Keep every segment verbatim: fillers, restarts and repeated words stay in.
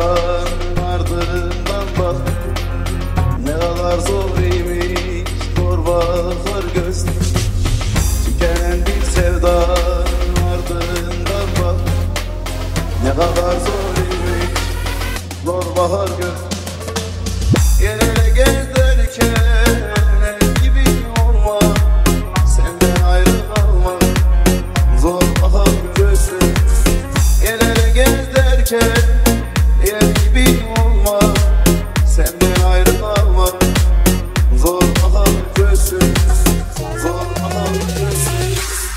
sevdan ardından bak. Ne kadar zor imiş zor bakar göz. Tükenen bir sevdan ardından bak. Ne kadar zor imiş zor bakar göz. El ele gezerken el gibi olma, senden ayrı kalma, zor bakar gözüm. El ele gezerken el gibi olma, senden ayrı kalma, zor bakar gözüm, zor bakar gözüm.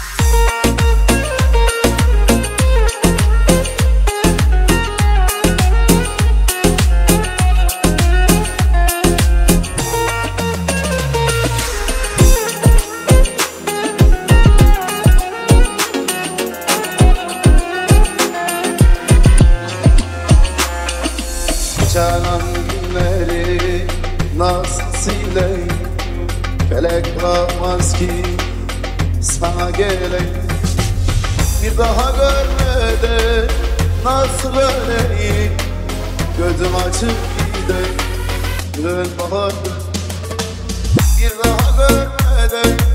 Canan günleri nasıl sileyim, felek bakmaz ki sana geleyim. Bir daha görmeden nasıl öleyim, gözüm açık gideyim, dön bahar. Bir daha görmeden